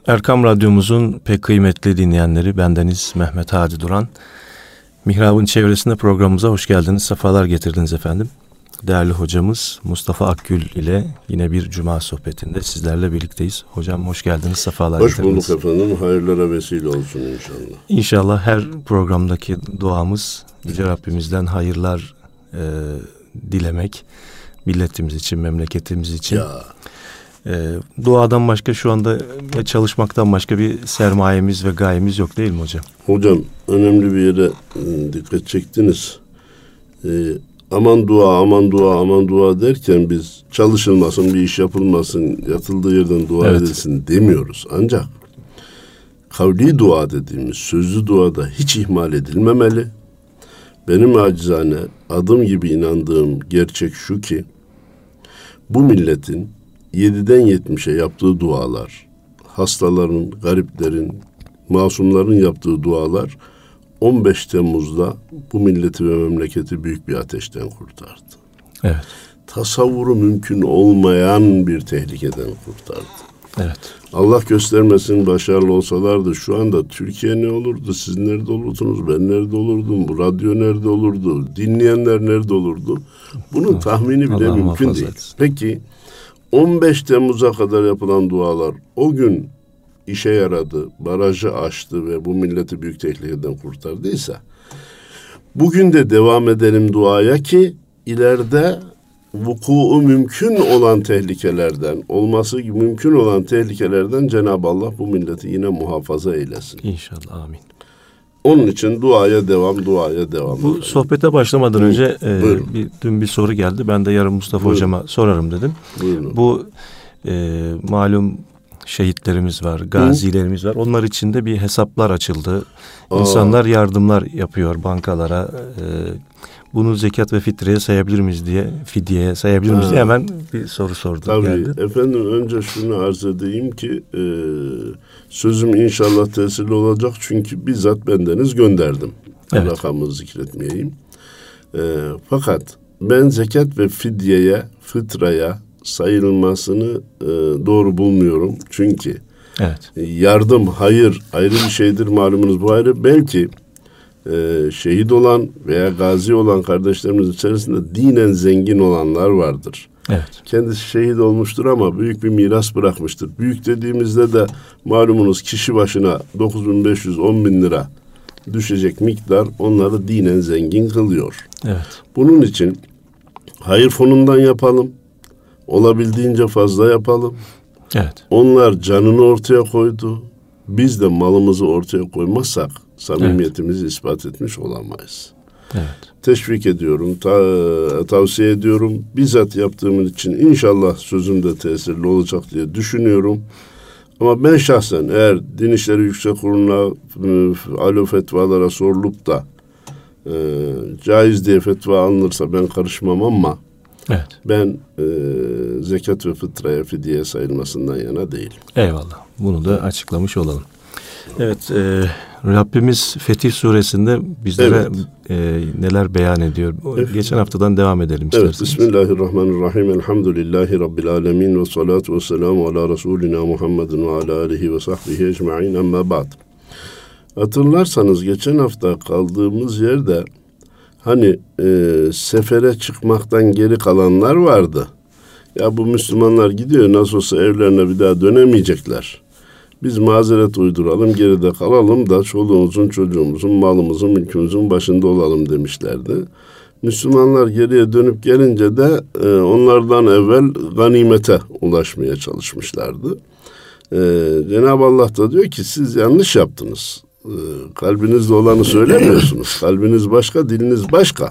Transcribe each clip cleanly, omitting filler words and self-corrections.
Erkam Radyomuzun pek kıymetli dinleyenleri, bendeniz Mehmet Hadi Duran. Mihrab'ın çevresinde programımıza hoş geldiniz, sefalar getirdiniz efendim. Değerli hocamız Mustafa Akgül ile yine bir cuma sohbetinde sizlerle birlikteyiz. Hocam hoş geldiniz, sefalar getirdiniz. Hoş bulduk efendim, hayırlara vesile olsun inşallah. İnşallah her programdaki duamız Yüce Rabbimizden hayırlar dilemek, milletimiz için, memleketimiz için. Duadan başka şu anda çalışmaktan başka bir sermayemiz ve gayemiz yok, değil mi hocam? Hocam önemli bir yere dikkat çektiniz. Aman dua, aman dua, aman dua derken biz çalışılmasın, bir iş yapılmasın, yatıldığı yerden dua edilsin demiyoruz. Ancak kavli dua dediğimiz sözlü duada hiç ihmal edilmemeli. Benim acizane adım gibi inandığım gerçek şu ki, bu milletin 7'den 70'e yaptığı dualar, hastaların, gariplerin, masumların yaptığı dualar 15 Temmuz'da bu milleti ve memleketi büyük bir ateşten kurtardı. Evet. Tasavvuru mümkün olmayan bir tehlikeden kurtardı. Evet. Allah göstermesin, başarılı olsalardı şu anda Türkiye ne olurdu? Siz nerede olurdunuz? Ben nerede olurdum? Bu radyo nerede olurdu? Dinleyenler nerede olurdu? Bunun tahmini bile Allah mümkün değil. etsin. Peki 15 Temmuz'a kadar yapılan dualar o gün işe yaradı, barajı aştı ve bu milleti büyük tehlikeden kurtardıysa, bugün de devam edelim duaya ki ileride vuku'u mümkün olan tehlikelerden, olması mümkün olan tehlikelerden Cenab-ı Allah bu milleti yine muhafaza eylesin. İnşallah, amin. Onun için duaya devam, duaya devam. Bu sohbete başlamadan önce dün bir soru geldi. Ben de yarın Mustafa Buyurun. hocama sorarım dedim. Buyurun. Bu malum şehitlerimiz var, gazilerimiz var. Onlar için de bir hesaplar açıldı. İnsanlar yardımlar yapıyor bankalara. Bunu zekat ve fitreye sayabilir miyiz diye, fidyeye sayabilir miyiz diye hemen bir soru sordum. Tabii geldi. efendim, önce şunu arz edeyim ki sözüm inşallah tesirli olacak çünkü bizzat bendeniz gönderdim. Evet. Rakamı zikretmeyeyim. Fakat ben zekat ve fidyeye, fıtraya sayılmasını doğru bulmuyorum. Çünkü yardım, hayır ayrı bir şeydir, malumunuz bu ayrı. Belki şehit olan veya gazi olan kardeşlerimiz içerisinde dinen zengin olanlar vardır. Evet. Kendisi şehit olmuştur ama büyük bir miras bırakmıştır. Büyük dediğimizde de malumunuz kişi başına 9.500-10.000 lira düşecek miktar onları dinen zengin kılıyor. Evet. Bunun için hayır fonundan yapalım. Olabildiğince fazla yapalım. Evet. Onlar canını ortaya koydu. Biz de malımızı ortaya koymazsak samimiyetimizi ispat etmiş olamayız. Evet. Teşvik ediyorum, tavsiye ediyorum. Bizzat yaptığım için inşallah sözüm de tesirli olacak diye düşünüyorum. Ama ben şahsen eğer Din İşleri Yüksek Kurulu'na alo fetvalara sorulup da caiz diye fetva alınırsa ben karışmam ama ben zekat ve fıtraya, fidyeye sayılmasından yana değilim. Eyvallah. Bunu da açıklamış olalım. Evet, Rabbimiz Fetih Suresinde bizlere neler beyan ediyor? Geçen haftadan devam edelim isterseniz. Evet, Bismillahirrahmanirrahim. Elhamdülillahi Rabbil alemin ve salatu ve selamu ala Resulina Muhammedin ve ala alihi ve sahbihi ecma'in, amma ba'd. Hatırlarsanız geçen hafta kaldığımız yerde hani sefere çıkmaktan geri kalanlar vardı. Ya bu Müslümanlar gidiyor, nasıl olsa evlerine bir daha dönemeyecekler. Biz mazeret uyduralım, geride kalalım da çoluğumuzun, çocuğumuzun, malımızın, mülkümüzün başında olalım demişlerdi. Müslümanlar geriye dönüp gelince de onlardan evvel ganimete ulaşmaya çalışmışlardı. Cenab-ı Allah da diyor ki siz yanlış yaptınız. Kalbinizde olanı söylemiyorsunuz. Kalbiniz başka, diliniz başka.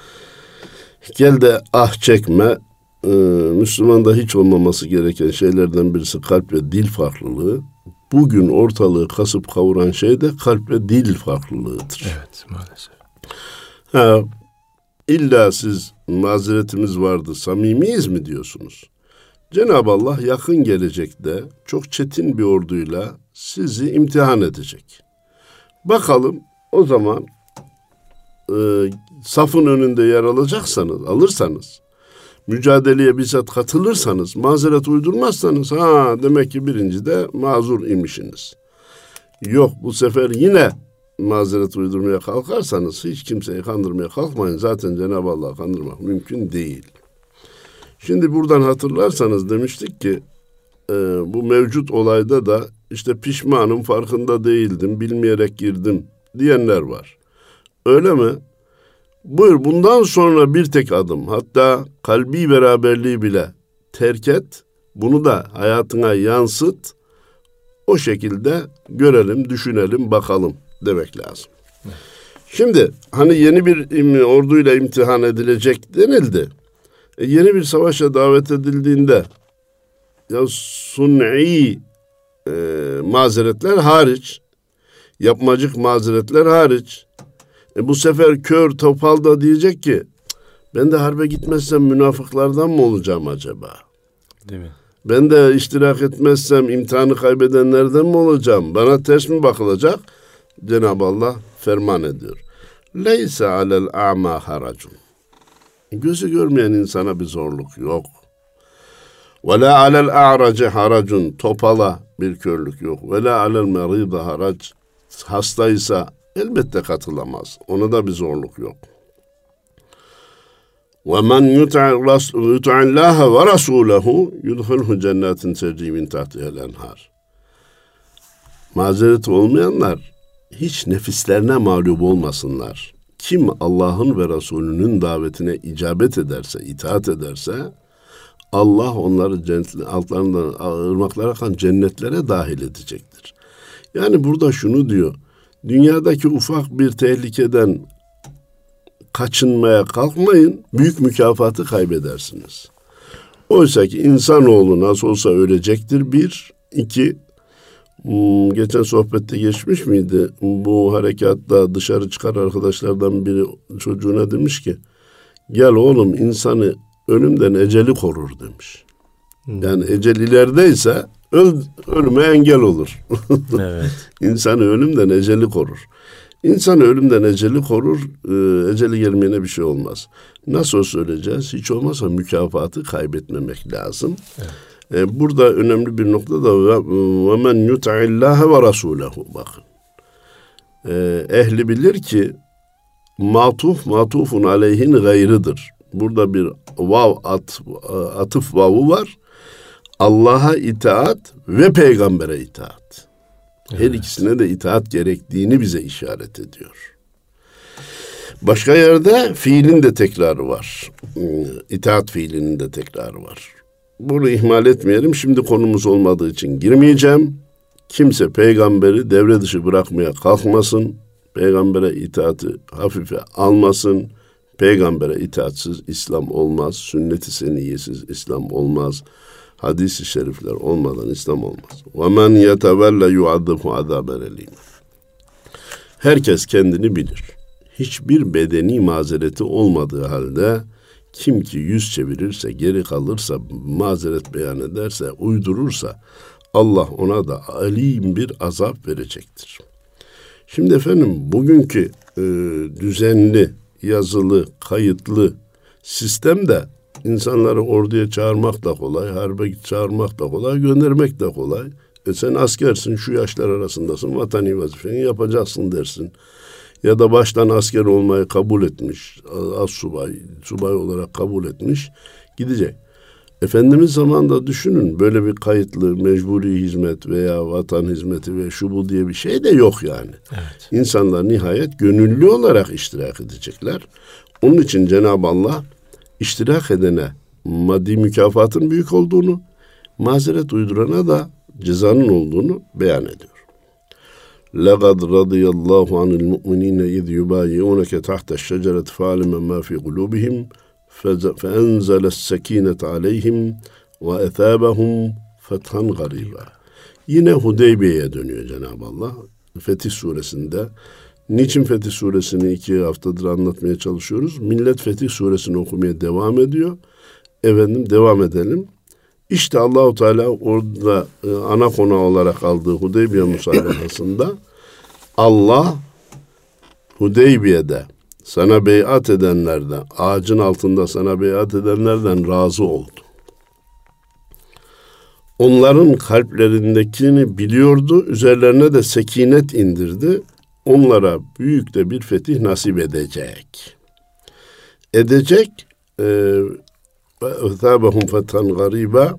Gel de çekme. Müslümanda hiç olmaması gereken şeylerden birisi kalp ve dil farklılığı. Bugün ortalığı kasıp kavuran şey de kalp ve dil farklılığıdır. Evet, maalesef. İlla siz mazeretimiz vardı, samimiyiz mi diyorsunuz? Cenab-ı Allah yakın gelecekte çok çetin bir orduyla sizi imtihan edecek. Bakalım o zaman safın önünde yer alırsanız mücadeleye bizzat katılırsanız, mazeret uydurmazsanız, demek ki birinci de mazur imişsiniz. Yok, bu sefer yine mazeret uydurmaya kalkarsanız hiç kimseyi kandırmaya kalkmayın. Zaten Cenab-ı Allah'ı kandırmak mümkün değil. Şimdi buradan hatırlarsanız demiştik ki bu mevcut olayda da işte pişmanım, farkında değildim, bilmeyerek girdim diyenler var. Öyle mi? Buyur, bundan sonra bir tek adım, hatta kalbi beraberliği bile terk et, bunu da hayatına yansıt, o şekilde görelim, düşünelim, bakalım demek lazım. Şimdi hani yeni bir orduyla imtihan edilecek denildi. Yeni bir savaşa davet edildiğinde ya sun'i mazeretler hariç, yapmacık mazeretler hariç, bu sefer kör topal da diyecek ki ben de harbe gitmezsem münafıklardan mı olacağım acaba? Değil mi? Ben de iştirak etmezsem imtihanı kaybedenlerden mi olacağım? Bana ters mi bakılacak? Cenab-ı Allah ferman ediyor. Leyse alel a'ma haracun. Gözü görmeyen insana bir zorluk yok. Ve la alel a'race haracun. Topala bir körlük yok. Ve la alel merida harac. Hastaysa elbette katılamaz. Ona da bir zorluk yok. وَمَنْ يُطَعِ اللّٰهَ وَرَسُولَهُ يُدْخِلْهُ جَنَّاتٍ تَجْرِي مِنْ تَحْتِهَا الْاَنْهَارِ. Mazereti olmayanlar hiç nefislerine mağlup olmasınlar. Kim Allah'ın ve Resulünün davetine icabet ederse, itaat ederse, Allah onları altlarından ırmaklara akan cennetlere dahil edecektir. Yani burada şunu diyor, dünyadaki ufak bir tehlikeden kaçınmaya kalkmayın, büyük mükafatı kaybedersiniz. Oysa ki insanoğlu nasıl olsa ölecektir, bir. İki, geçen sohbette geçmiş miydi? Bu harekatta dışarı çıkar arkadaşlardan biri çocuğuna demiş ki, gel oğlum, insanı ölümden eceli korur demiş. Yani ecel ilerideyse ölüme engel olur. Evet. İnsanı ölümden eceli korur. İnsan ölümden eceli korur, eceli gelmeyene bir şey olmaz. Nasıl söyleyeceğiz? Hiç olmazsa mükafatı kaybetmemek lazım. Evet. Burada önemli bir nokta da وَمَنْ يُطَعِ اللّٰهَ وَرَسُولَهُ. Bakın. Ehli bilir ki matufun aleyhin gayrıdır. Burada bir atıf vavu var. Allah'a itaat ve peygambere itaat. Evet. Her ikisine de itaat gerektiğini bize işaret ediyor. Başka yerde fiilin de tekrarı var. İtaat fiilinin de tekrarı var. Bunu ihmal etmeyelim. Şimdi konumuz olmadığı için girmeyeceğim. Kimse peygamberi devre dışı bırakmaya kalkmasın. Peygambere itaati hafife almasın. Peygambere itaatsiz İslam olmaz. Sünnet-i seniyyesiz İslam olmaz. Hadis-i şerifler olmadan İslam olmaz. وَمَنْ يَتَوَلَّ يُعَذِّبُ عَذَابًا أَلِيمًا. Herkes kendini bilir. Hiçbir bedeni mazereti olmadığı halde kim ki yüz çevirirse, geri kalırsa, mazeret beyan ederse, uydurursa Allah ona da alim bir azap verecektir. Şimdi efendim bugünkü düzenli, yazılı, kayıtlı sistemde İnsanları orduya çağırmak da kolay, harbe çağırmak da kolay, göndermek de kolay. Sen askersin, şu yaşlar arasındasın, vatani vazifeni yapacaksın dersin. Ya da baştan asker olmayı kabul etmiş, subay olarak kabul etmiş, gidecek. Efendimiz zamanında düşünün, böyle bir kayıtlı, mecburi hizmet veya vatan hizmeti ve şu bu diye bir şey de yok yani. Evet. İnsanlar nihayet gönüllü olarak iştirak edecekler. Onun için Cenab-ı Allah İştirak edene maddi mükafatın büyük olduğunu, mazeret uydurana da cezanın olduğunu beyan ediyor. لَقَدْ رَضِيَ اللّٰهُ عَنِ الْمُؤْمِنِينَ اِذْ يُبَايِعُونَكَ تَحْتَ الشَّجَرَةِ فَعَلِمَ مَا فِي قُلُوبِهِمْ فَاَنْزَلَ السَّك۪ينَةَ عَلَيْهِمْ وَاَثَابَهُمْ فَتْحًا غَرِيبًا. Yine Hudeybiye'ye dönüyor Cenab-ı Allah. Fetih Suresi'nde. Niçin Fetih Suresini 2 haftadır anlatmaya çalışıyoruz? Millet Fetih Suresini okumaya devam ediyor. Efendim devam edelim. İşte Allah-u Teala orada ana konu olarak aldığı Hudeybiye musallahasında Allah Hudeybiye'de sana beyat edenlerden, ağacın altında sana beyat edenlerden razı oldu. Onların kalplerindekini biliyordu, üzerlerine de sekinet indirdi. Onlara büyük de bir fetih nasip edecek. وَاَثَابَهُمْ فَتْحًا غَرِيبًا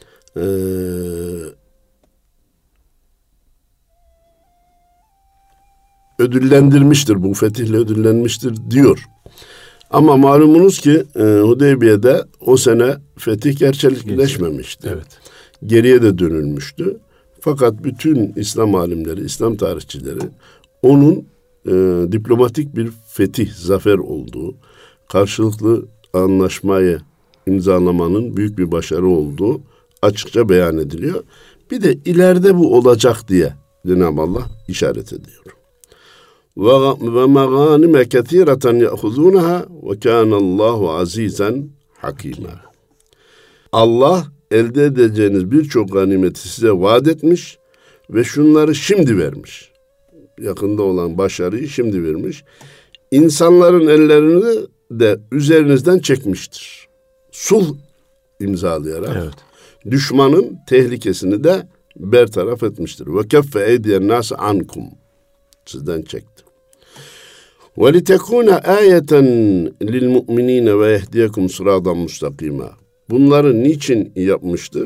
ödüllendirmiştir, bu fetihle ödüllenmiştir diyor. Ama malumunuz ki Hudeybiye'de o sene fetih gerçekleşmemişti. Evet. Geriye de dönülmüştü. Fakat bütün İslam alimleri, İslam tarihçileri onun diplomatik bir fetih, zafer olduğu, karşılıklı anlaşmayı imzalamanın büyük bir başarı olduğu açıkça beyan ediliyor. Bir de ileride bu olacak diye Cenab-ı Allah işaret ediyor. Ve mağanime kethireten ya'huzunaha ve kânallâhu azîzen hakîmâ. Allah elde edeceğiniz birçok ganimeti size vaat etmiş ve şunları şimdi vermiş. Yakında olan başarıyı şimdi vermiş. İnsanların ellerini de üzerinizden çekmiştir. Sulh imzalayarak düşmanın tehlikesini de bertaraf etmiştir. Ve keffe eydiyen nâse ankum. Sizden çekti. Ve litekûne âyeten lil mu'minîne ve yehdiyekum sırâdan mustakîmâ. Bunları niçin yapmıştır?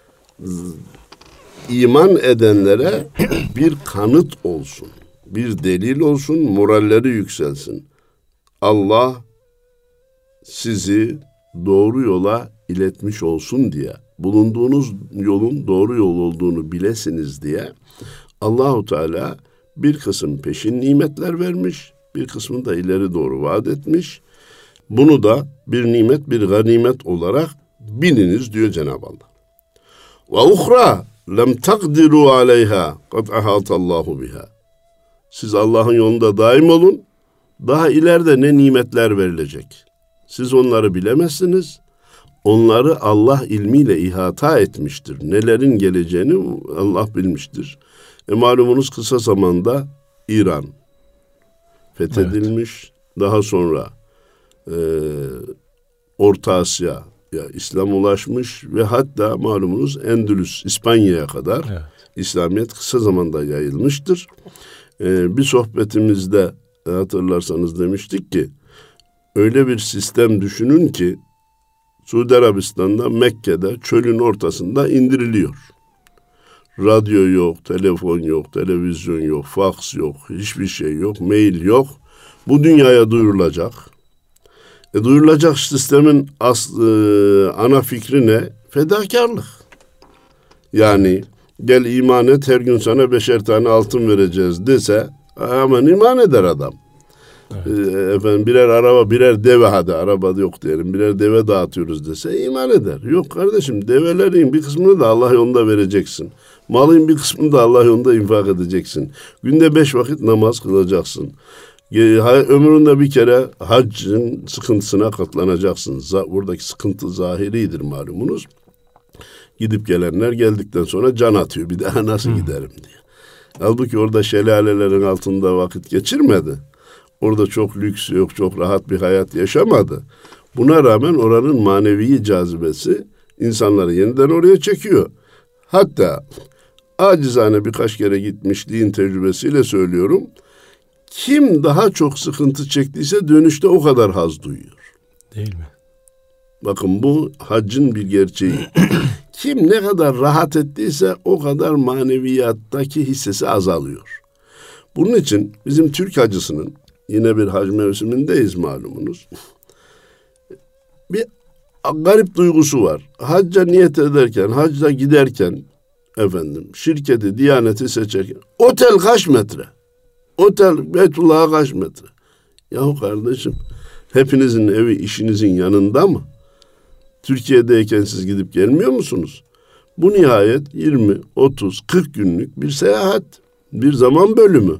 İman edenlere bir kanıt olsun, bir delil olsun, moralleri yükselsin. Allah sizi doğru yola iletmiş olsun diye, bulunduğunuz yolun doğru yol olduğunu bilesiniz diye Allahu Teala bir kısım peşin nimetler vermiş, bir kısmını da ileri doğru vaat etmiş. Bunu da bir nimet, bir ganimet olarak biliniz diyor Cenab-ı Allah. Ve uhra lem takdiru aleyha kad ahatallahu biha. Siz Allah'ın yolunda daim olun. Daha ileride ne nimetler verilecek? Siz onları bilemezsiniz. Onları Allah ilmiyle ihata etmiştir. Nelerin geleceğini Allah bilmiştir. Malumunuz kısa zamanda İran fethedilmiş. Evet. Daha sonra Orta Asya İslam ulaşmış ve hatta malumunuz Endülüs, İspanya'ya kadar İslamiyet kısa zamanda yayılmıştır. Bir sohbetimizde hatırlarsanız demiştik ki öyle bir sistem düşünün ki Suudi Arabistan'da Mekke'de çölün ortasında indiriliyor. Radyo yok, telefon yok, televizyon yok, faks yok, hiçbir şey yok, mail yok. Bu dünyaya duyurulacak. Duyurulacak sistemin ana fikri ne? Fedakarlık. Yani gel iman et, her gün sana 5'er tane altın vereceğiz dese hemen iman eder adam. Evet. Efendim birer araba, birer deve, hadi araba yok diyelim, birer deve dağıtıyoruz dese iman eder. Yok kardeşim, develerin bir kısmını da Allah yolunda vereceksin. Malın bir kısmını da Allah yolunda infak edeceksin. Günde 5 vakit namaz kılacaksın. Ömründe bir kere haccın sıkıntısına katlanacaksın. Buradaki sıkıntı zahiridir malumunuz. Gidip gelenler geldikten sonra can atıyor. Bir daha nasıl giderim diye. Halbuki orada şelalelerin altında vakit geçirmedi. Orada çok lüks yok, çok rahat bir hayat yaşamadı. Buna rağmen oranın manevi cazibesi insanları yeniden oraya çekiyor. Hatta acizane birkaç kere gitmişliğin tecrübesiyle söylüyorum. Kim daha çok sıkıntı çektiyse dönüşte o kadar haz duyuyor. Değil mi? Bakın bu haccın bir gerçeği. Kim ne kadar rahat ettiyse o kadar maneviyattaki hissesi azalıyor. Bunun için bizim Türk hacısının, yine bir hac mevsimindeyiz malumunuz, bir garip duygusu var. Hacca niyet ederken, hacca giderken şirketi, diyaneti seçerken otel kaç metre? Otel Beytullah'a kaç metre? Yahu kardeşim, hepinizin evi işinizin yanında mı? Türkiye'deyken siz gidip gelmiyor musunuz? Bu nihayet 20, 30, 40 günlük bir seyahat, bir zaman bölümü.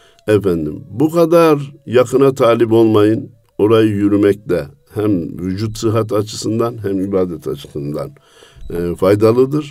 Bu kadar yakına talip olmayın. Orayı yürümekte hem vücut sıhhat açısından hem ibadet açısından faydalıdır.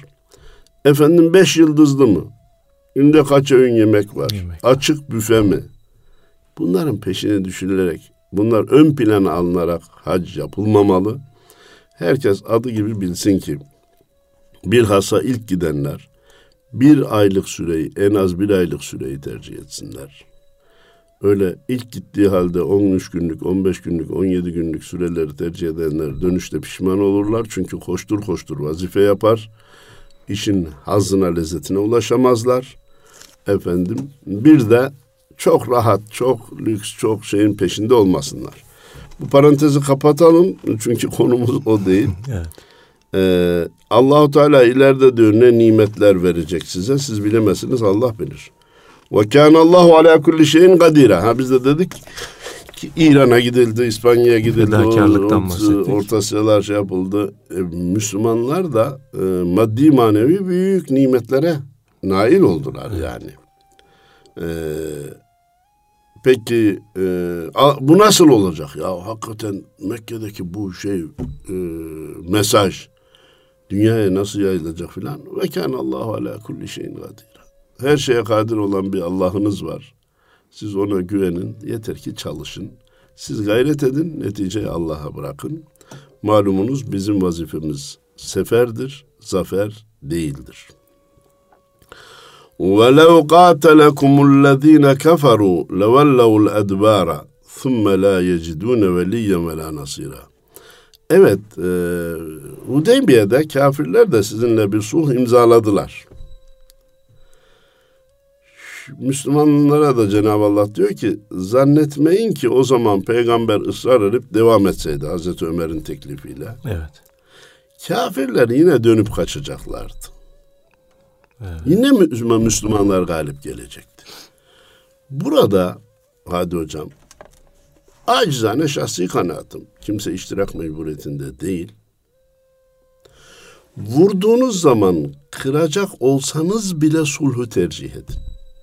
5 yıldızlı mı? Günde kaç öğün yemek var? Açık büfe mi? Bunların peşine düşülerek Bunlar ön plana alınarak hac yapılmamalı. Herkes adı gibi bilsin ki bilhassa ilk gidenler bir aylık süreyi, en az bir aylık süreyi tercih etsinler. Öyle ilk gittiği halde 13 günlük, 15 günlük, 17 günlük süreleri tercih edenler dönüşte pişman olurlar. Çünkü koştur koştur vazife yapar. İşin hazzına, lezzetine ulaşamazlar. Efendim, bir de çok rahat, çok lüks, çok şeyin peşinde olmasınlar. Bu parantezi kapatalım çünkü konumuz o değil. Evet. Allah-u Teala ileride diyor ne nimetler verecek size, siz bilemezsiniz, Allah bilir. Ve kânallâhu alâ kulli şeyin kadîrâ. Biz de dedik ki İran'a gidildi, İspanya'ya gidildi, Orta Asyalar şey yapıldı. Müslümanlar da maddi manevi büyük nimetlere nail oldular yani. Peki bu nasıl olacak? Ya hakikaten Mekke'deki bu mesaj dünyaya nasıl yayılacak filan? Ve kânallâhu alâ kulli şeyin kadîrâ. Her şeye kadir olan bir Allah'ınız var. Siz ona güvenin, yeter ki çalışın. Siz gayret edin, neticeyi Allah'a bırakın. Malumunuz bizim vazifemiz seferdir, zafer değildir. وَلَوْ قَاتَلَكُمُ الَّذ۪ينَ كَفَرُوا لَوَلَّوُ الْاَدْبَارَ ثُمَّ لَا يَجِدُونَ وَلِيًّا وَلَا نَصِيرًا. Evet, Hudeybiye'de kafirler de sizinle bir sulh imzaladılar. Müslümanlara da Cenab-ı Allah diyor ki, zannetmeyin ki o zaman peygamber ısrar edip devam etseydi Hazreti Ömer'in teklifiyle. Evet. Kafirler yine dönüp kaçacaklardı. Evet. Yine Müslümanlar galip gelecekti. Burada hadi hocam, acizane şahsi kanaatim, kimse iştirak mecburiyetinde değil. Vurduğunuz zaman kıracak olsanız bile sulhü tercih edin.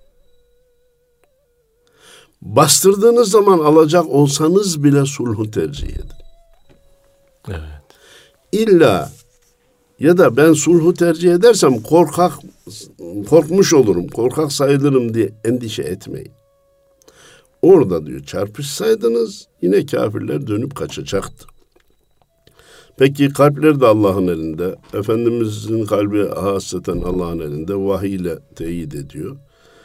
Bastırdığınız zaman alacak olsanız bile sulhü tercih edin. Evet. İlla ya da ben sulhu tercih edersem korkmuş olurum, korkak sayılırım diye endişe etmeyin. Orada diyor çarpışsaydınız yine kafirler dönüp kaçacaktı. Peki kalpler de Allah'ın elinde. Efendimizin kalbi hasreten Allah'ın elinde. Vahiy ile teyit ediyor.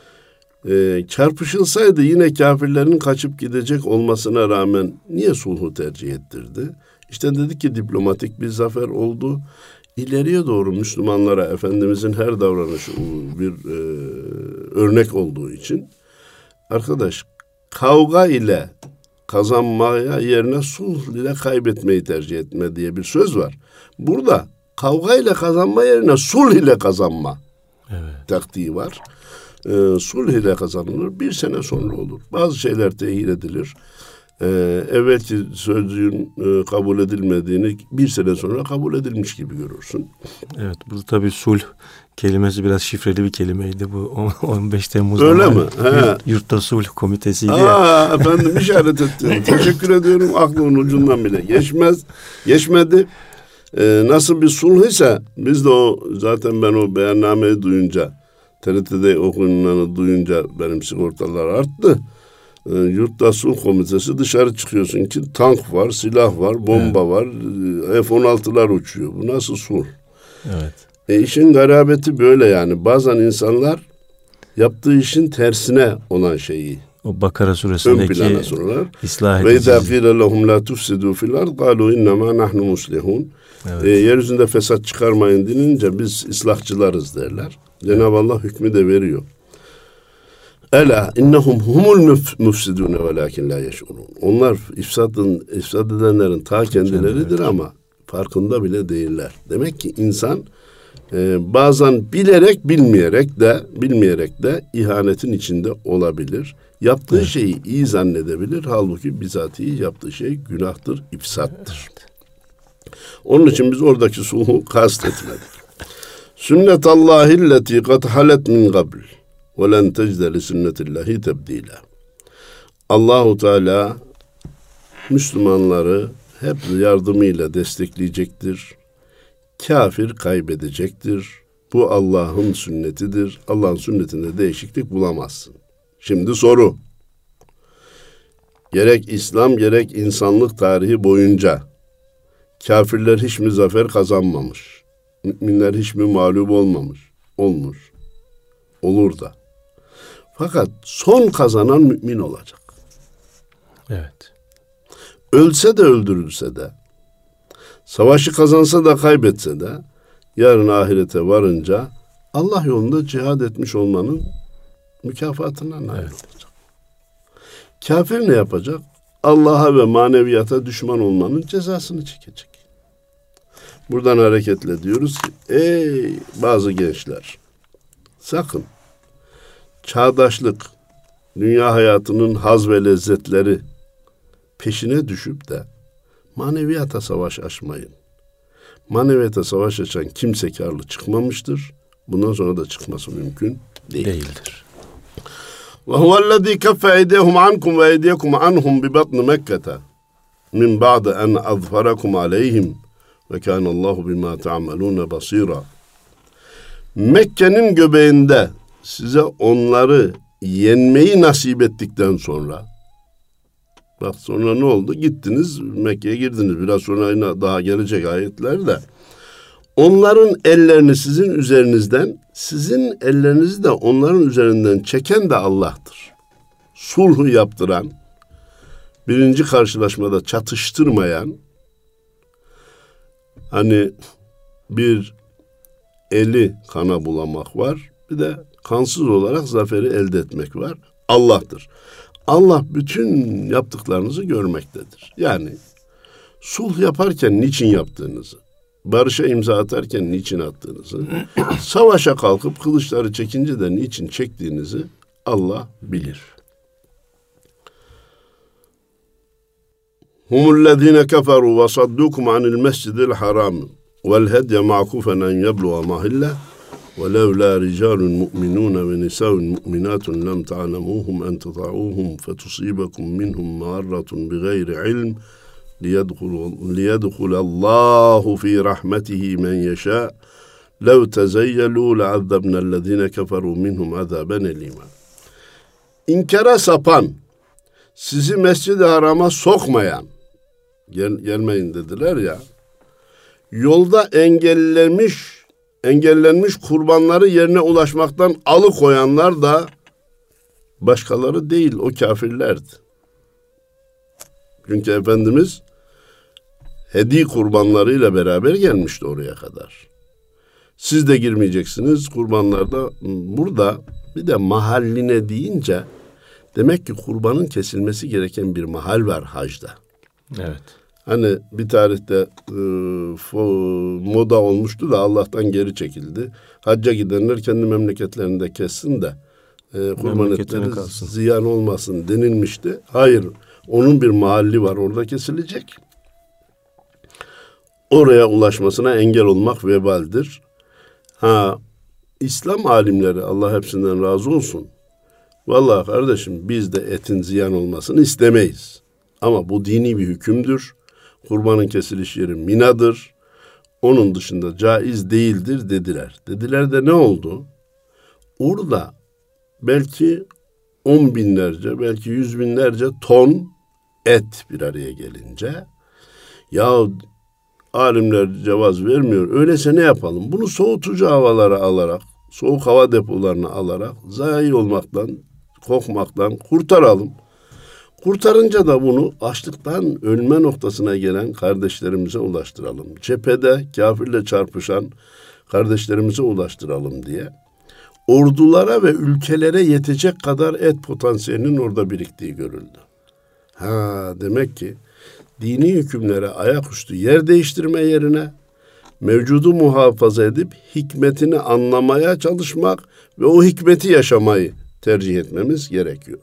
Çarpışılsaydı yine kafirlerin kaçıp gidecek olmasına rağmen niye sulhu tercih ettirdi? İşte dedi ki diplomatik bir zafer oldu. İleriye doğru Müslümanlara Efendimizin her davranışı bir örnek olduğu için arkadaş kavga ile kazanmaya yerine sulh ile kaybetmeyi tercih etme diye bir söz var. Burada kavga ile kazanma yerine sulh ile kazanma taktiği var. Sulh ile kazanılır. Bir sene sonra olur. Bazı şeyler tehir edilir. Evvelki sözcüğün kabul edilmediğini bir sene sonra kabul edilmiş gibi görürsün. Evet, bu tabii sulh kelimesi biraz şifreli bir kelimeydi bu 15 Temmuz'da. Öyle mi? Yurtta Sulh Komitesi'ydi ya. Efendim işaret ettin. Teşekkür ediyorum. Aklımın ucundan bile geçmedi. Nasıl bir sulh ise biz de zaten ben o beyannameyi duyunca TRT'de okunanı duyunca benim sigortalar arttı. Yurtta Sulh Komitesi dışarı çıkıyorsun ki tank var, silah var, bomba var, F-16'lar uçuyor. Bu nasıl sulh? Evet. İşin garabeti böyle yani. Bazen insanlar yaptığı işin tersine olan şeyi o Bakara suresindeki ıslah ve izâ qîle lehum lâ tufsidû fil ard qâlû innemâ nahnu muslihûn. Yeryüzünde fesat çıkarmayın denince biz ıslahçılarız derler. Cenab-ı Allah hükmü de veriyor. Ela innehum humul mufsidûne velâkin lâ yeş'urûn. Onlar ifsad edenlerin ta kendileridir ama farkında bile değiller. Demek ki insan bazen bilerek bilmeyerek de ihanetin içinde olabilir. Yaptığı şeyi iyi zannedebilir. Halbuki bizatihi yaptığı şey günahtır, ifsattır. Onun için biz oradaki sulhu kastetmedik. Sünnetallâhilleti kad halet min qabl ve len tecde li sünnetillahi tebdîlâ. Allahu Teala Müslümanları hep yardımıyla destekleyecektir. Kafir kaybedecektir. Bu Allah'ın sünnetidir. Allah'ın sünnetinde değişiklik bulamazsın. Şimdi soru. gerek İslam gerek insanlık tarihi boyunca kafirler hiç mi zafer kazanmamış? Müminler hiç mi mağlup olmamış? Olmuş. Olur da. Fakat son kazanan mümin olacak. Evet. Ölse de öldürülse de, savaşı kazansa da kaybetse de, yarın ahirete varınca Allah yolunda cihad etmiş olmanın mükafatına nail olacak. Kafir ne yapacak? Allah'a ve maneviyata düşman olmanın cezasını çekecek. Buradan hareketle diyoruz ki, ey bazı gençler, sakın çağdaşlık, dünya hayatının haz ve lezzetleri peşine düşüp de maneviyata savaş açmayın. Maneviyata savaş açan kimse kârlı çıkmamıştır. Bundan sonra da çıkması mümkün değildir. Ve huvellezî keffe eydehum ankum ve eydiyekum anhum bi batni Mekke'te min ba'de en azfarakum aleyhim ve kânallâhu bimâ ta'melûne basîrâ. Mekke'nin göbeğinde size onları yenmeyi nasip ettikten sonra, bak sonra ne oldu? Gittiniz Mekke'ye girdiniz. Biraz sonra daha gelecek ayetlerle. Onların ellerini sizin üzerinizden, sizin ellerinizi de onların üzerinden çeken de Allah'tır. Sulhu yaptıran, birinci karşılaşmada çatıştırmayan, hani bir eli kana bulamak var, bir de kansız olarak zaferi elde etmek var. Allah'tır. Allah bütün yaptıklarınızı görmektedir. Yani sulh yaparken niçin yaptığınızı, barışa imza atarken niçin attığınızı, savaşa kalkıp kılıçları çekince de niçin çektiğinizi Allah bilir. Humullezine keferu ve saddukum anil mescidil haram vel hedye ma'kufen en yebluğa mahille وَلَوْلَا رِجَالٌ مُؤْمِنُونَ وَنِسَاءٌ مُؤْمِنَاتٌ لَمْ تَعْلَمُوهُمْ أَنْ تَطَعُوهُمْ فَتُصِيبَكُمْ مِنْهُمْ مَعَرَّةٌ بِغَيْرِ عِلْمٍ لِيَدْخُلَ اللّٰهُ فِي رَحْمَتِهِ مَنْ يَشَاءُ لَوْ تَزَيَّلُوا لَعَذَّبْنَا الَّذ۪ينَ كَفَرُوا مِنْهُمْ عَذَابًا أَلِيمًا. İnkara sapan, sizi Mescid-i Haram'a sokmayan, gelmeyin dediler ya, yolda engellenmiş kurbanları yerine ulaşmaktan alıkoyanlar da başkaları değil, o kafirlerdi. Çünkü Efendimiz hediye kurbanlarıyla beraber gelmişti oraya kadar. Siz de girmeyeceksiniz, kurbanlar da burada. Bir de mahalline deyince demek ki kurbanın kesilmesi gereken bir mahal var hacda. Evet. Hani bir tarihte moda olmuştu da Allah'tan geri çekildi. Hacca gidenler kendi memleketlerinde kessin de kurban etleri ziyan olmasın denilmişti. Hayır, onun bir mahalli var, orada kesilecek. Oraya ulaşmasına engel olmak vebaldir. İslam alimleri, Allah hepsinden razı olsun. Vallahi kardeşim, biz de etin ziyan olmasını istemeyiz. Ama bu dini bir hükümdür. Kurbanın kesiliş yeri Mina'dır. Onun dışında caiz değildir dediler. Dediler de ne oldu? Orada belki 10 binlerce, belki 100 binlerce ton et bir araya gelince, ya alimler cevaz vermiyor. Öyleyse ne yapalım? Bunu soğutucu havalara alarak, soğuk hava depolarına alarak zayi olmaktan, kokmaktan kurtaralım. Kurtarınca da bunu açlıktan ölme noktasına gelen kardeşlerimize ulaştıralım. Cephede kafirle çarpışan kardeşlerimize ulaştıralım diye. Ordulara ve ülkelere yetecek kadar et potansiyelinin orada biriktiği görüldü. Demek ki dini hükümlere ayaküstü yer değiştirme yerine mevcudu muhafaza edip hikmetini anlamaya çalışmak ve o hikmeti yaşamayı tercih etmemiz gerekiyor.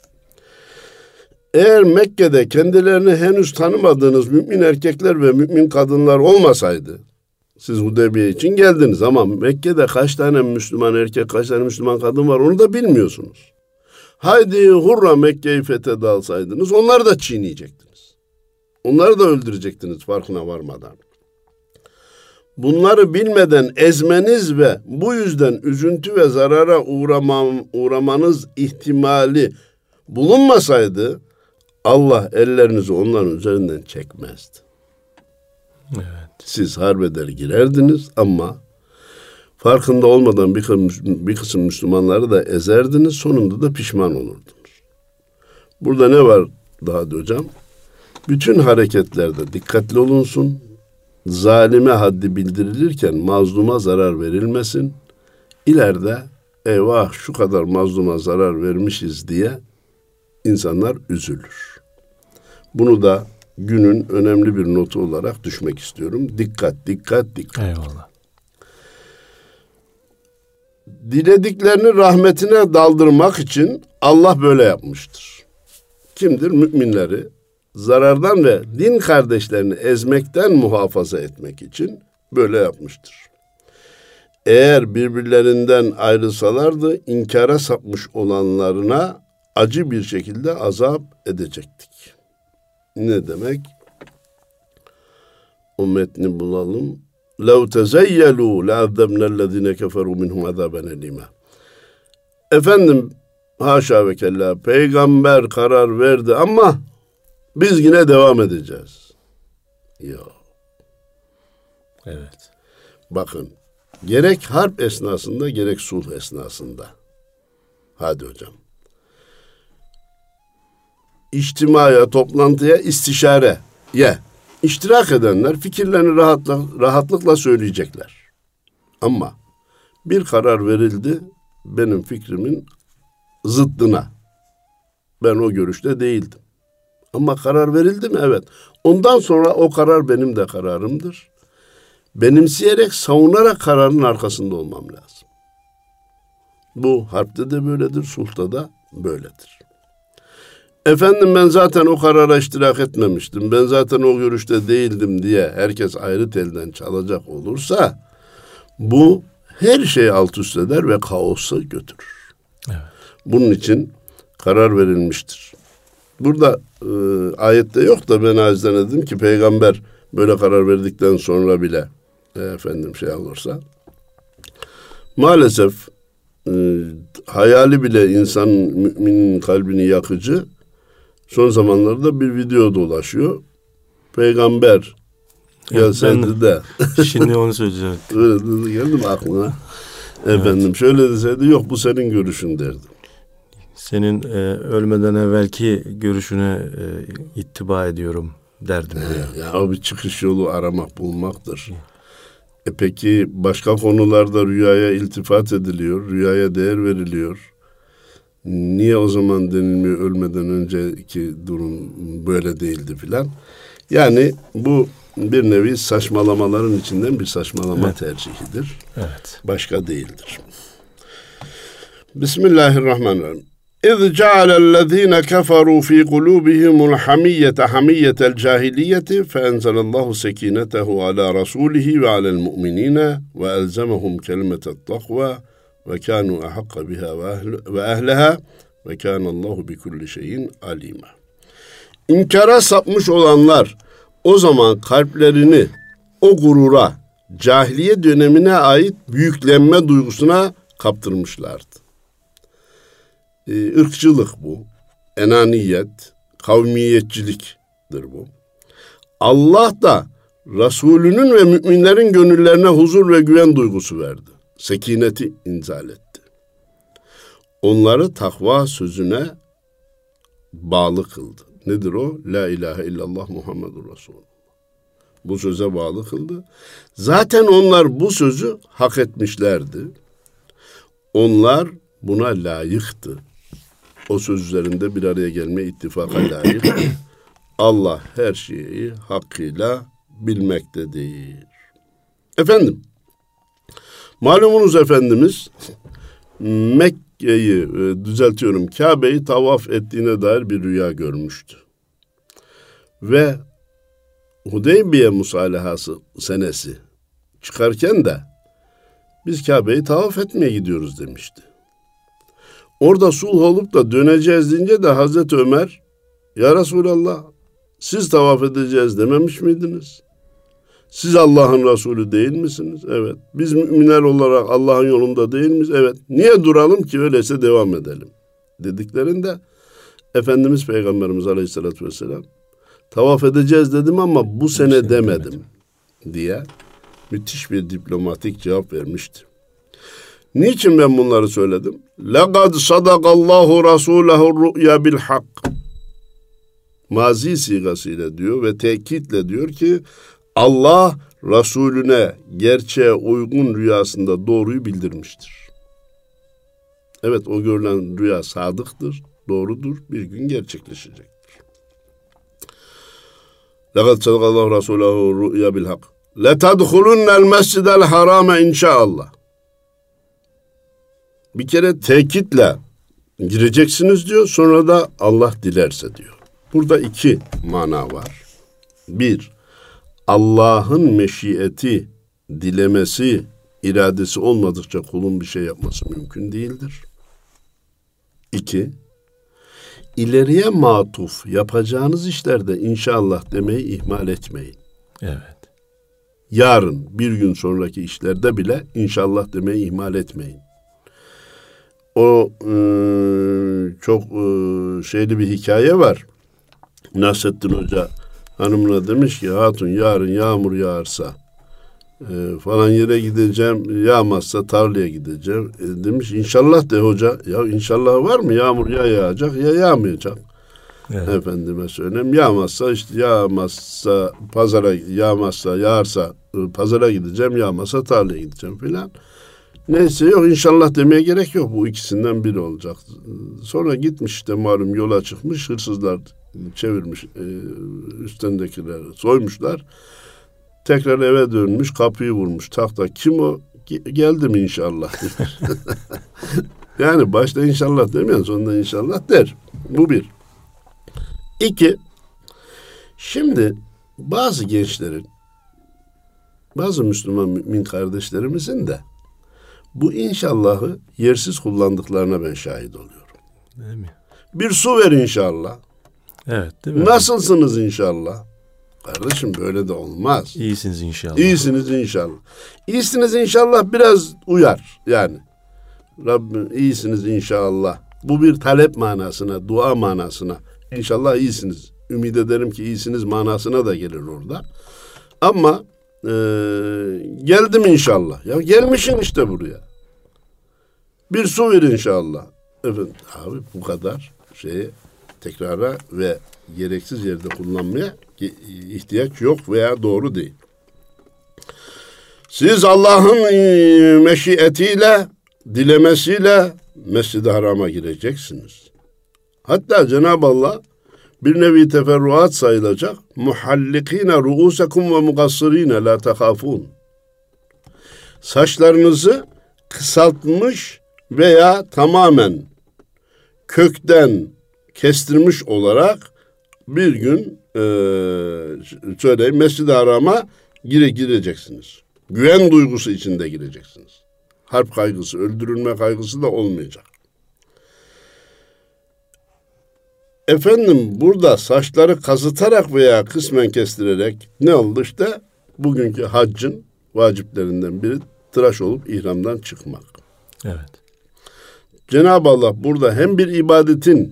Eğer Mekke'de kendilerini henüz tanımadığınız mümin erkekler ve mümin kadınlar olmasaydı, siz Hudeybiye için geldiniz ama Mekke'de kaç tane Müslüman erkek, kaç tane Müslüman kadın var onu da bilmiyorsunuz. Haydi hurra Mekke'yi fethe dalsaydınız, onları da çiğneyecektiniz. Onları da öldürecektiniz farkına varmadan. Bunları bilmeden ezmeniz ve bu yüzden üzüntü ve zarara uğramanız ihtimali bulunmasaydı, Allah ellerinizi onların üzerinden çekmezdi. Evet. Siz harbeder girerdiniz ama farkında olmadan bir kısım Müslümanları da ezerdiniz, sonunda da pişman olurdunuz. Burada ne var daha hocam? Bütün hareketlerde dikkatli olunsun, zalime haddi bildirilirken mazluma zarar verilmesin, ileride eyvah şu kadar mazluma zarar vermişiz diye insanlar üzülür. Bunu da günün önemli bir notu olarak düşmek istiyorum. Dikkat, dikkat, dikkat. Eyvallah. Dilediklerini rahmetine daldırmak için Allah böyle yapmıştır. Kimdir? Müminleri zarardan ve din kardeşlerini ezmekten muhafaza etmek için böyle yapmıştır. Eğer birbirlerinden ayrılsalardı inkara sapmış olanlarına acı bir şekilde azap edecektik. Ne demek? O metni bulalım. لَوْ تَزَيَّلُوا لَعَذَّبْنَا الَّذِينَ كَفَرُوا مِنْهُمْ عَذَابًا أَلِيمًا. Efendim, haşa ve kella, peygamber karar verdi ama biz yine devam edeceğiz. Yok. Evet. Bakın, gerek harp esnasında gerek sulh esnasında. Hadi hocam. İçtimaya, toplantıya, istişareye iştirak edenler fikirlerini rahatlıkla söyleyecekler. Ama bir karar verildi benim fikrimin zıddına. Ben o görüşte değildim. Ama karar verildi mi? Evet. Ondan sonra o karar benim de kararımdır. Benimseyerek, savunarak kararın arkasında olmam lazım. Bu harpte de böyledir, sulhta da böyledir. Efendim ben zaten o karara iştirak etmemiştim, ben zaten o görüşte değildim diye herkes ayrı telden çalacak olursa bu her şeyi alt üst eder ve kaosa götürür. Evet. Bunun için karar verilmiştir. Burada ayette yok da ben azizden dedim ki peygamber böyle karar verdikten sonra bile olursa maalesef hayali bile insan müminin kalbini yakıcı. Son zamanlarda bir video dolaşıyor. Peygamber gelseydi de. Şimdi onu söyleyeceğim. Öyle geldi mi aklına? Efendim evet. Şöyle deseydi yok bu senin görüşün derdim. Senin ölmeden evvelki görüşüne ittiba ediyorum derdim. Ya o bir çıkış yolu aramak bulmaktır. Peki başka konularda rüyaya iltifat ediliyor, rüyaya değer veriliyor. Niye o zaman denilmiyor ölmeden önceki durum böyle değildi filan. Yani bu bir nevi saçmalamaların içinden bir saçmalama tercihidir. Evet. Başka değildir. Bismillahirrahmanirrahim. İz cealellezîne keferû fî kulûbihimul hamiyyete hamiyyetel cahiliyeti fe enzelallahu sekînetehu alâ rasûlihi ve alel mu'minîne ve elzemehum kelimetet takva ve kânû ahakka biha ve ehleha ve kânallahu bi kulli şeyin alîmâ. İnkara sapmış olanlar o zaman kalplerini o gurura, cahiliye dönemine ait büyüklenme duygusuna kaptırmışlardı. Irkçılık bu, enaniyet, kavmiyetçiliktir bu. Allah da Resulünün ve müminlerin gönüllerine huzur ve güven duygusu verdi. Sekineti inzal etti. Onları takva sözüne bağlı kıldı. Nedir o? La ilahe illallah Muhammedur Resulullah. Bu söze bağlı kıldı. Zaten onlar bu sözü hak etmişlerdi. Onlar buna layıktı. O söz üzerinde bir araya gelme ittifaka layık. Allah her şeyi hakkıyla bilmektedir. Efendim, malumunuz Efendimiz Mekke'yi Kabe'yi tavaf ettiğine dair bir rüya görmüştü. Ve Hudeybiye musalahası senesi çıkarken de biz Kabe'yi tavaf etmeye gidiyoruz demişti. Orada sulh olup da döneceğiz deyince de Hazreti Ömer, ya Resulallah siz tavaf edeceğiz dememiş miydiniz? Siz Allah'ın Resulü değil misiniz? Evet. Biz müminler olarak Allah'ın yolunda değil miyiz? Evet. Niye duralım ki öyleyse devam edelim? Dediklerinde Efendimiz Peygamberimiz Aleyhisselatü Vesselam tavaf edeceğiz dedim ama bu sene demedim diye müthiş bir diplomatik cevap vermişti. Niçin ben bunları söyledim? لَقَدْ صَدَقَ اللّٰهُ رَسُولَهُ الرُّؤْيَا بِالْحَقِّ. Mazi sigasıyla diyor ve tekitle diyor ki Allah Resulüne gerçeğe uygun rüyasında doğruyu bildirmiştir. Evet, o görülen rüya sadıktır, doğrudur, bir gün gerçekleşecektir. لَقَدْ صَدَقَ اللّٰهُ رَسُولَهُ الرُّؤْيَا بِالْحَقِّ لَتَدْخُلُنَّ الْمَسْجِدَ الْحَرَامَ inşaallah. Bir kere tekitle gireceksiniz diyor, sonra da Allah dilerse diyor. Burada iki mana var. Bir, Allah'ın meşiyeti, dilemesi, iradesi olmadıkça kulun bir şey yapması mümkün değildir. İki, ileriye matuf yapacağınız işlerde inşallah demeyi ihmal etmeyin. Evet. Yarın, bir gün sonraki işlerde bile inşallah demeyi ihmal etmeyin. O çok şeyli bir hikaye var. Nasrettin Hoca hanımına demiş ki hatun yarın yağmur yağarsa falan yere gideceğim, yağmazsa tarlaya gideceğim. Demiş inşallah de hoca. Ya inşallah var mı? Yağmur ya yağacak ya yağmayacak. Evet. Efendime söyleyeyim. Yağmazsa işte yağmazsa pazara, yağmazsa yağarsa pazara gideceğim, yağmazsa tarlaya gideceğim filan. Neyse yok inşallah demeye gerek yok. Bu ikisinden biri olacak. Sonra gitmiş işte malum yola çıkmış. Hırsızlar çevirmiş üstündekileri soymuşlar. Tekrar eve dönmüş, kapıyı vurmuş. Takta kim o? Geldim inşallah. Yani başta inşallah demeyen sonunda inşallah der. Bu bir. İki, şimdi bazı gençlerin, bazı Müslüman mümin kardeşlerimizin de bu inşallahı yersiz kullandıklarına ben şahit oluyorum. Değil mi? Bir su ver inşallah. Evet, değil mi? Nasılsınız inşallah? Kardeşim böyle de olmaz. İyisiniz inşallah. İyisiniz inşallah. İyisiniz inşallah biraz uyar yani. Rabbim iyisiniz inşallah. Bu bir talep manasına, dua manasına. İnşallah iyisiniz. Ümit ederim ki iyisiniz manasına da gelir orada. Ama geldim inşallah. Ya gelmişsin işte buraya. Bir su ver inşallah. Efendim, abi bu kadar şeye tekrara ve gereksiz yerde kullanmaya ihtiyaç yok veya doğru değil. Siz Allah'ın meşiyetiyle, dilemesiyle Mescid-i Haram'a gireceksiniz. Hatta Cenab-ı Allah bir nevi teferruat sayılacak. Muhallikine ruusekum ve mugassirine la tehafun. Saçlarınızı kısaltmış veya tamamen kökten kestirmiş olarak bir gün söyleyeyim Mescid-i Haram'a gireceksiniz. Güven duygusu içinde gireceksiniz. Harp kaygısı, öldürülme kaygısı da olmayacak. Efendim burada saçları kazıtarak veya kısmen kestirerek ne oldu işte? Bugünkü haccın vaciplerinden biri tıraş olup ihramdan çıkmak. Evet. Cenab-ı Allah burada hem bir ibadetin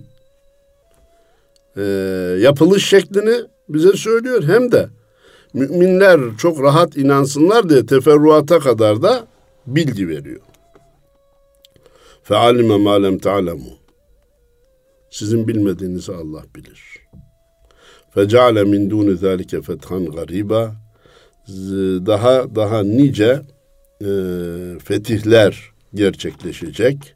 yapılış şeklini bize söylüyor hem de müminler çok rahat inansınlar diye teferruata kadar da bilgi veriyor. فَعَلِمَ مَا لَمْ تَعْلَمُوا. Sizin bilmediğinizi Allah bilir. فَجَعَلَ مِنْ دُونِ ذَٰلِكَ فَتْحًا غَرِيبًا. Daha nice fetihler gerçekleşecek.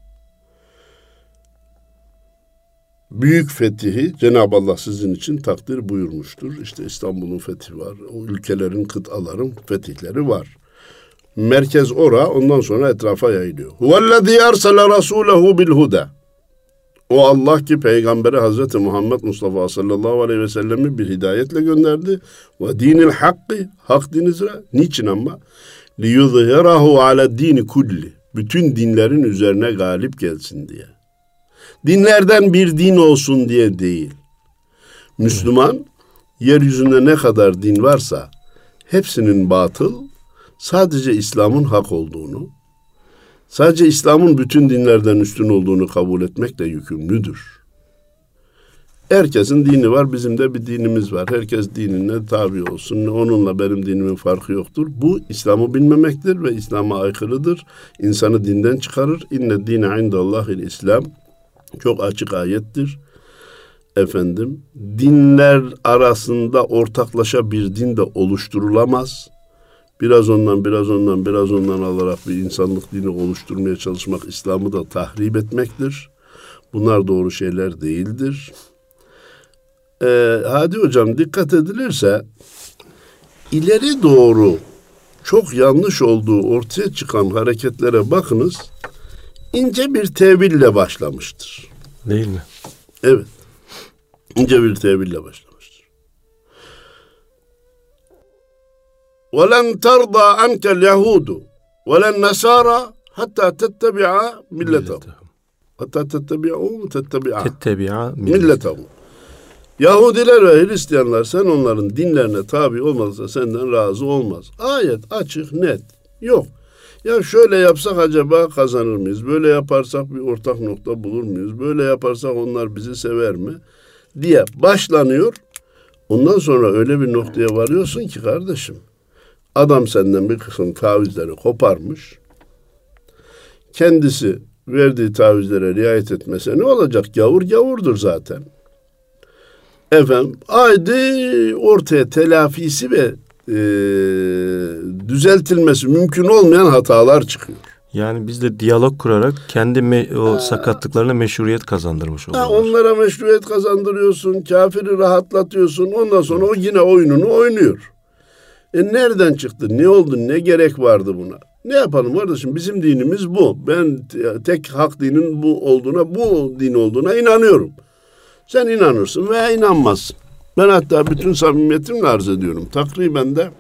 Büyük fetihi Cenab-ı Allah sizin için takdir buyurmuştur. İşte İstanbul'un fethi var. O ülkelerin, kıtaların fetihleri var. Merkez ora, ondan sonra etrafa yayılıyor. Huvellezî ersele rasûlehu bil huda. O Allah ki Peygamberi Hazreti Muhammed Mustafa sallallahu aleyhi ve sellem'i bir hidayetle gönderdi. Ve dinil hakkı, hak din üzere. Niçin ama? Liyuzhirahu ala dini kulli. Bütün dinlerin üzerine galip gelsin diye. Dinlerden bir din olsun diye değil. Müslüman, yeryüzünde ne kadar din varsa hepsinin batıl, sadece İslam'ın hak olduğunu, sadece İslam'ın bütün dinlerden üstün olduğunu kabul etmekle yükümlüdür. Herkesin dini var, bizim de bir dinimiz var. Herkes dinine tabi olsun. Onunla benim dinimin farkı yoktur. Bu İslam'ı bilmemektir ve İslam'a aykırıdır. İnsanı dinden çıkarır. İnne dine indallahil İslam. Çok açık ayettir. Efendim, dinler arasında ortaklaşa bir din de oluşturulamaz. Biraz ondan alarak bir insanlık dini oluşturmaya çalışmak, İslam'ı da tahrip etmektir. Bunlar doğru şeyler değildir. Hadi hocam, dikkat edilirse ileri doğru çok yanlış olduğu ortaya çıkan hareketlere bakınız, ince bir teville başlamıştır. Değil mi? Evet. İnce bir teville başlamıştır. وَلَنْ تَرْضَى عَنْكَ الْيَهُودُ وَلَنْ نَسَارَى حَتَّى تَتَّبِعَ مِلَّتَهُمْ. Hatta tettebi'a milletahum. Yahudiler ve Hristiyanlar, sen onların dinlerine tabi olmazsa senden razı olmaz. Ayet açık, net. Yok. Ya şöyle yapsak acaba kazanır mıyız? Böyle yaparsak bir ortak nokta bulur muyuz? Böyle yaparsak onlar bizi sever mi? Diye başlanıyor. Ondan sonra öyle bir noktaya varıyorsun ki kardeşim, adam senden bir kısım tavizleri koparmış. Kendisi verdiği tavizlere riayet etmese ne olacak? Gavurdur zaten. Efendim, haydi ortaya telafisi ve düzeltilmesi mümkün olmayan hatalar çıkıyor. Yani biz de diyalog kurarak kendi o sakatlıklarına meşruiyet kazandırmış oluyorlar. Onlara meşruiyet kazandırıyorsun, kafiri rahatlatıyorsun. Ondan sonra o yine oyununu oynuyor. Nereden çıktı? Ne oldu? Ne gerek vardı buna? Ne yapalım kardeşim? Bizim dinimiz bu. Ben tek hak dinin bu din olduğuna inanıyorum. Sen inanırsın veya inanmazsın. Ben hatta bütün samimiyetimle arz ediyorum. Takriben de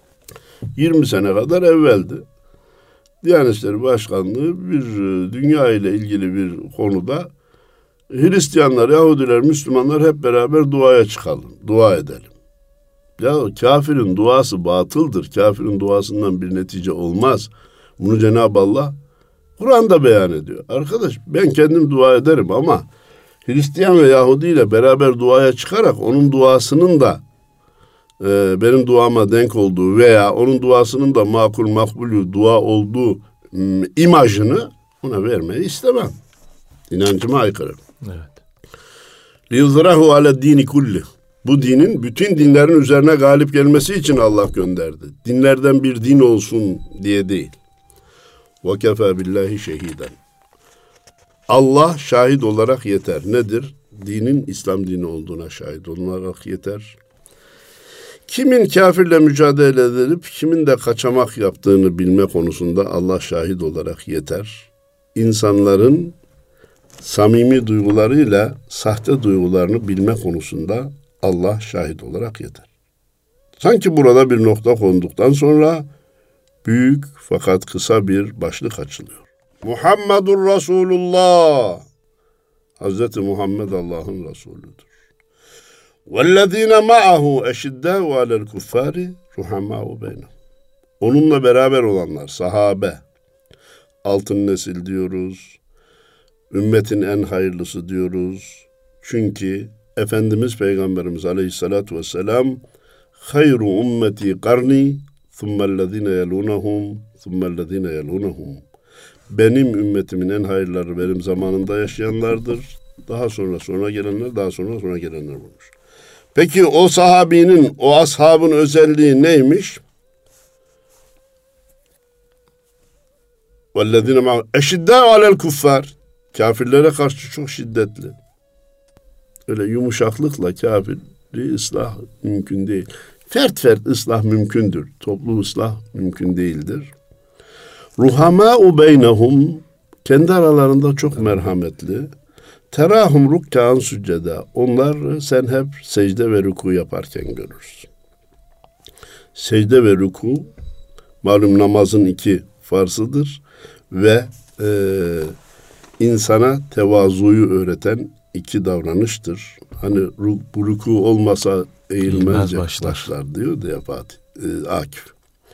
20 sene kadar evveldi. Diyanet İşleri Başkanlığı bir dünya ile ilgili bir konuda Hristiyanlar, Yahudiler, Müslümanlar hep beraber duaya çıkalım. Dua edelim. Ya kafirin duası batıldır. Kafirin duasından bir netice olmaz. Bunu Cenab-ı Allah Kur'an'da beyan ediyor. Arkadaş, ben kendim dua ederim ama Hristiyan ve Yahudi ile beraber duaya çıkarak onun duasının da benim duama denk olduğu veya onun duasının da makbulü dua olduğu imajını ona vermeyi istemem. İnancıma aykırı. Evet. لِيُظْرَهُ عَلَى الدِّينِ كُلِّهِ. Bu dinin bütün dinlerin üzerine galip gelmesi için Allah gönderdi. Dinlerden bir din olsun diye değil. وَكَفَى بِاللّٰهِ شَهِيدًا. Allah şahit olarak yeter. Nedir? Dinin İslam dini olduğuna şahit olarak yeter. Kimin kafirle mücadele edip kimin de kaçamak yaptığını bilme konusunda Allah şahit olarak yeter. İnsanların samimi duygularıyla sahte duygularını bilme konusunda Allah şahit olarak yeter. Sanki burada bir nokta konduktan sonra büyük fakat kısa bir başlık açılıyor. Muhammedur Resulullah. Hazreti Muhammed Allah'ın Resulüdür. وَالَّذ۪ينَ مَعَهُ اَشِدَّاءُ عَلَى الْكُفَّارِ رُحَمَّاءُ بَيْنَهُمْ. Onunla beraber olanlar, sahabe, altın nesil diyoruz, ümmetin en hayırlısı diyoruz. Çünkü Efendimiz Peygamberimiz Aleyhisselatü Vesselam hayru ümmeti karni thummellezine yelunahum thummellezine yelunahum. Benim ümmetimin en hayırları benim zamanında yaşayanlardır. Daha sonra gelenler, daha sonra gelenler olmuş. Peki o sahabinin, o ashabın özelliği neymiş? وَالَّذِينَ مَعَهُ اَشِدَّاءُ عَلَى الْكُفَّارِ. Kafirlere karşı çok şiddetli. Öyle yumuşaklıkla kafiri ıslah mümkün değil. Fert ıslah mümkündür. Toplu ıslah mümkün değildir. Ruhamâ'u beynehum. Kendi aralarında çok merhametli. Terahum rukkâ'n sücceda. Onlar sen hep secde ve ruku yaparken görürsün. Secde ve ruku malum namazın 2 farzıdır ve insana tevazuyu öğreten 2 davranıştır. Hani bu ruku olmasa eğilmez başlar diyor ya Fatih Akif.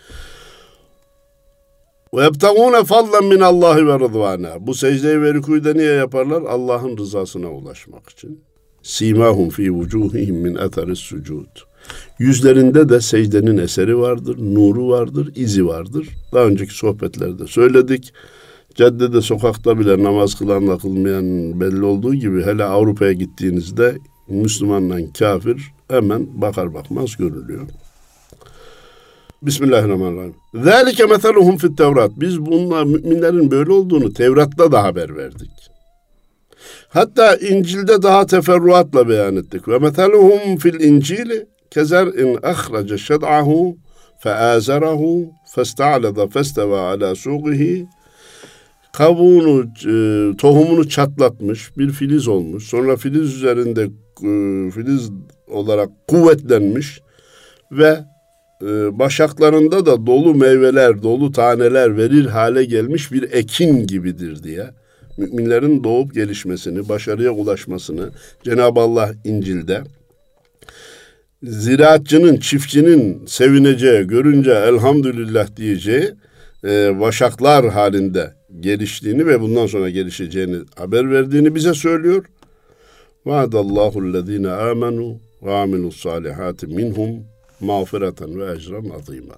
Ve yebtagûne fadlen minallâhi ve rıdvâne. Bu secdeyi ve rükûyu da niye yaparlar? Allah'ın rızasına ulaşmak için. Simahum fi vucuhihim min etheris sucud. Yüzlerinde de secdenin eseri vardır, nuru vardır, izi vardır. Daha önceki sohbetlerde söyledik. Caddede, sokakta bile namaz kılanla kılmayan belli olduğu gibi hele Avrupa'ya gittiğinizde Müslümanla kafir hemen bakar bakmaz görülüyor. Bismillahirrahmanirrahim. Zâlike meseluhum fit Tevrat. Biz bunlar müminlerin böyle olduğunu Tevrat'ta da haber verdik. Hatta İncil'de daha teferruatla beyan ettik. Ve meseluhum fil İncili kezer'in ahraca şed'ahu feazerahu festa'lada festeva ala suğihi. Kabuğunu, tohumunu çatlatmış, bir filiz olmuş. Sonra filiz üzerinde filiz olarak kuvvetlenmiş ve başaklarında da dolu meyveler, dolu taneler verir hale gelmiş bir ekin gibidir diye müminlerin doğup gelişmesini, başarıya ulaşmasını Cenab-ı Allah İncil'de ziraatçının, çiftçinin sevineceği, görünce elhamdülillah diyeceği başaklar halinde geliştiğini ve bundan sonra gelişeceğini haber verdiğini bize söylüyor. Va'adallahu'llezine amenu ve amilussalihati minhum mağfireten ve ecran azîmâ.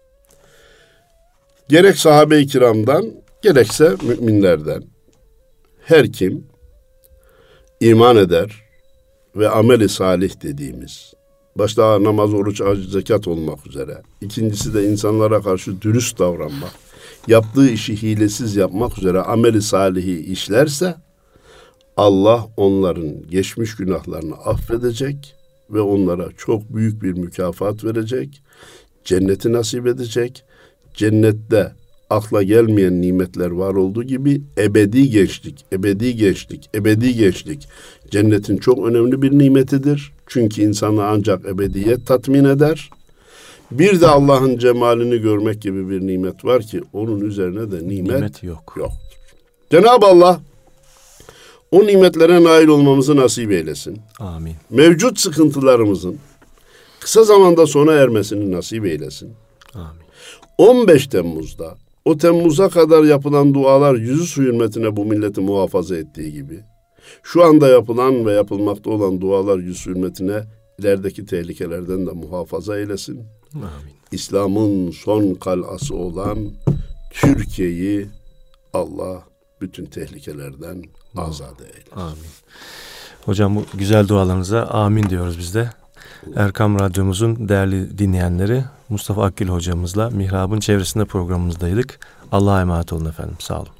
Gerek sahabe-i kiramdan, gerekse müminlerden her kim iman eder ve ameli salih dediğimiz, başta namaz, oruç, hac, zekat olmak üzere, ikincisi de insanlara karşı dürüst davranmak, yaptığı işi hilesiz yapmak üzere ameli salihi işlerse, Allah onların geçmiş günahlarını affedecek ve onlara çok büyük bir mükafat verecek, cenneti nasip edecek. Cennette akla gelmeyen nimetler var olduğu gibi ebedi gençlik, ebedi gençlik, ebedi gençlik cennetin çok önemli bir nimetidir. Çünkü insanı ancak ebediyet tatmin eder. Bir de Allah'ın cemalini görmek gibi bir nimet var ki onun üzerine de nimet yoktur. Cenab-ı Allah o nimetlere nail olmamızı nasip eylesin. Amin. Mevcut sıkıntılarımızın kısa zamanda sona ermesini nasip eylesin. Amin. 15 Temmuz'da o Temmuz'a kadar yapılan dualar yüzü su hürmetine bu milleti muhafaza ettiği gibi şu anda yapılan ve yapılmakta olan dualar yüzü su hürmetine ilerideki tehlikelerden de muhafaza eylesin. Amin. İslam'ın son kalası olan Türkiye'yi Allah bütün tehlikelerden azade eylesin. Amin. Hocam bu güzel dualarınıza amin diyoruz biz de. Erkam Radyomuzun değerli dinleyenleri, Mustafa Akgül hocamızla Mihrab'ın çevresinde programımızdaydık. Allah'a emanet olun efendim. Sağ olun.